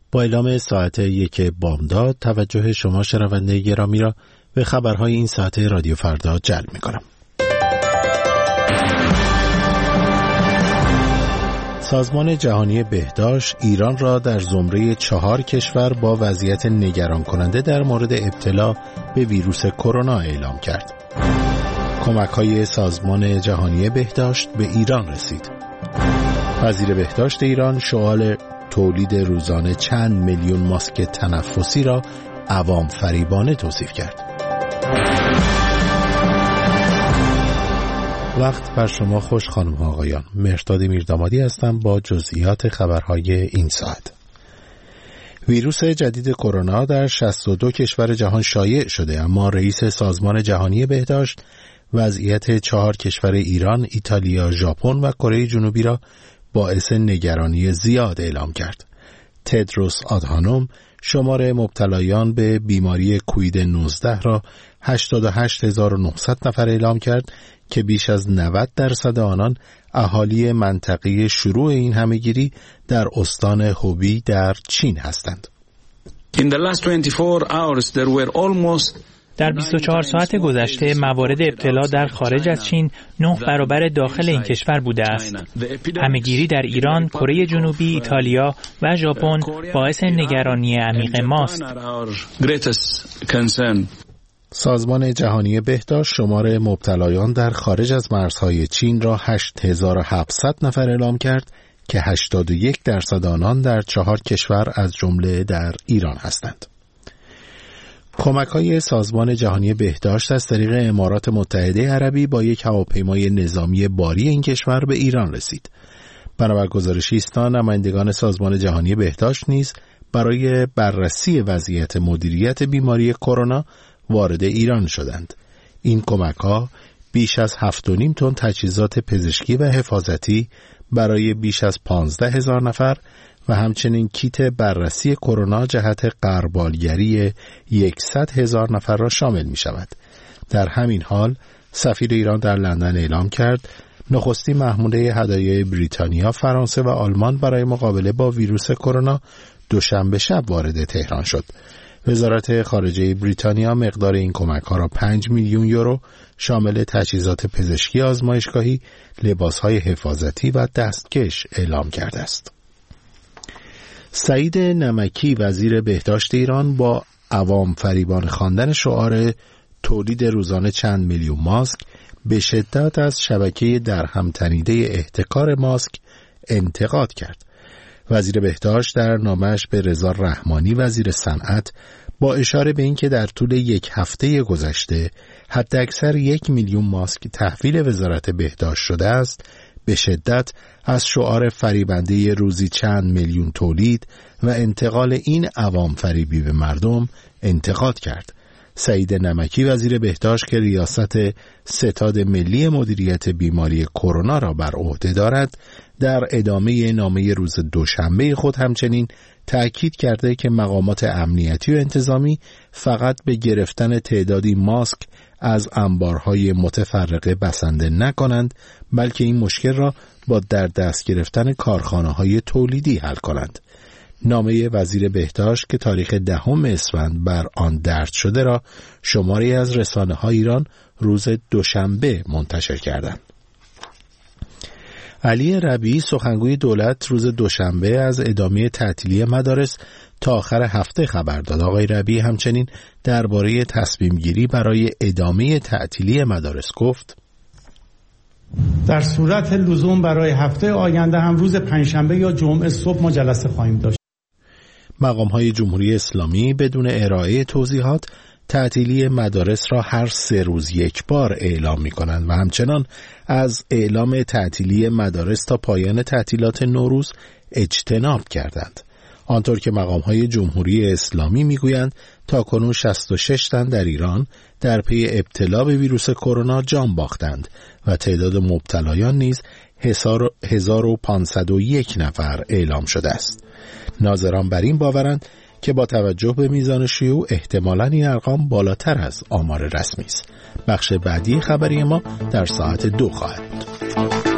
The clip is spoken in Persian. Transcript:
با اعلام ساعت 1 بامداد توجه شما شنونده گرامی را به خبرهای این ساعت رادیو فردا جلب می‌کنم. سازمان جهانی بهداشت ایران را در زمره 4 کشور با وضعیت نگران کننده در مورد ابتلا به ویروس کرونا اعلام کرد. کمک‌های سازمان جهانی بهداشت به ایران رسید. وزیر بهداشت ایران شعار تولید روزانه چند میلیون ماسک تنفسی را عوام فریبانه توصیف کرد. وقت بر شما خوش خانم ها آقایان. مهرداد میردامادی هستم با جزئیات خبرهای این ساعت. ویروس جدید کرونا در 62 کشور جهان شایع شده، اما رئیس سازمان جهانی بهداشت وضعیت 4 کشور ایران، ایتالیا، ژاپن و کره جنوبی را باعث نگرانی زیاد اعلام کرد. تدروس آدهانوم شمار مبتلایان به بیماری کووید 19 را 88,900 نفر اعلام کرد که بیش از 90% آنان اهالی منطقه شروع این همهگیری در استان هوبی در چین هستند. در 24 ساعت گذشته موارد ابتلا در خارج از چین 9 برابر داخل این کشور بوده است. همهگیری در ایران، کره جنوبی، ایتالیا و ژاپن باعث نگرانی عمیق ماست. سازمان جهانی بهداشت شمار مبتلایان در خارج از مرزهای چین را 8700 نفر اعلام کرد که 81% آنان در 4 کشور از جمله در ایران هستند. کمک‌های سازمان جهانی بهداشت از طریق امارات متحده عربی با یک هواپیمای نظامی باری این کشور به ایران رسید. بنابر گزارش ایسنا، نمایندگان سازمان جهانی بهداشت نیز برای بررسی وضعیت مدیریت بیماری کرونا وارد ایران شدند. این کمک‌ها بیش از 7.5 تن تجهیزات پزشکی و حفاظتی برای بیش از 15,000 نفر و همچنین کیت بررسی کرونا جهت غربالگری 100,000 نفر را شامل می شود. در همین حال سفیر ایران در لندن اعلام کرد نخستین محموله هدایای بریتانیا، فرانسه و آلمان برای مقابله با ویروس کرونا دوشنبه شب وارد تهران شد. وزارت خارجه بریتانیا مقدار این کمک‌ها را 5 میلیون یورو شامل تجهیزات پزشکی آزمایشگاهی، لباس‌های حفاظتی و دستکش اعلام کرده است. سعید نمکی وزیر بهداشت ایران با عوام فریبان خواندن شعار تولید روزانه چند میلیون ماسک به شدت از شبکه درهم تنیده احتکار ماسک انتقاد کرد. وزیر بهداشت در نامه‌اش به رضا رحمانی وزیر صنعت با اشاره به اینکه در طول 1 هفته گذشته حداکثر 1 میلیون ماسک تحویل وزارت بهداشت شده است، به شدت از شعار فریبنده روزی چند میلیون تولید و انتقال این عوام فریبی به مردم انتقاد کرد. سعید نمکی وزیر بهداشت که ریاست ستاد ملی مدیریت بیماری کرونا را بر عهده دارد، در ادامه نامه روز دوشنبه خود همچنین تأکید کرده که مقامات امنیتی و انتظامی فقط به گرفتن تعدادی ماسک از انبارهای متفرقه بسنده نکنند، بلکه این مشکل را با در دست گرفتن کارخانه‌های تولیدی حل کنند. نامه وزیر بهداشت که تاریخ 10 اسفند بر آن درج شده را شماری از رسانه‌های ایران روز دوشنبه منتشر کردند. علی ربیعی سخنگوی دولت روز دوشنبه از ادامه تعطیلی مدارس تا آخر هفته خبر داد. آقای ربیعی همچنین درباره تصمیم گیری برای ادامه تعطیلی مدارس گفت: در صورت لزوم برای هفته آینده هم روز پنجشنبه یا جمعه صبح ما جلسه خواهیم داشت. مقام‌های جمهوری اسلامی بدون ارائه توضیحات تعطیلی مدارس را هر 3 روز یک بار اعلام می‌کنند و همچنان از اعلام تعطیلی مدارس تا پایان تعطیلات نوروز اجتناب کردند. آنطور که مقام‌های جمهوری اسلامی می‌گویند تاکنون 66 تن در ایران در پی ابتلا به ویروس کرونا جان باختند و تعداد مبتلایان نیز 1501 نفر اعلام شده است. ناظران بر این باورند که با توجه به میزان شیوع احتمالاً این ارقام بالاتر از آمار رسمی است. بخش بعدی خبری ما در ساعت 2 خواهد بود.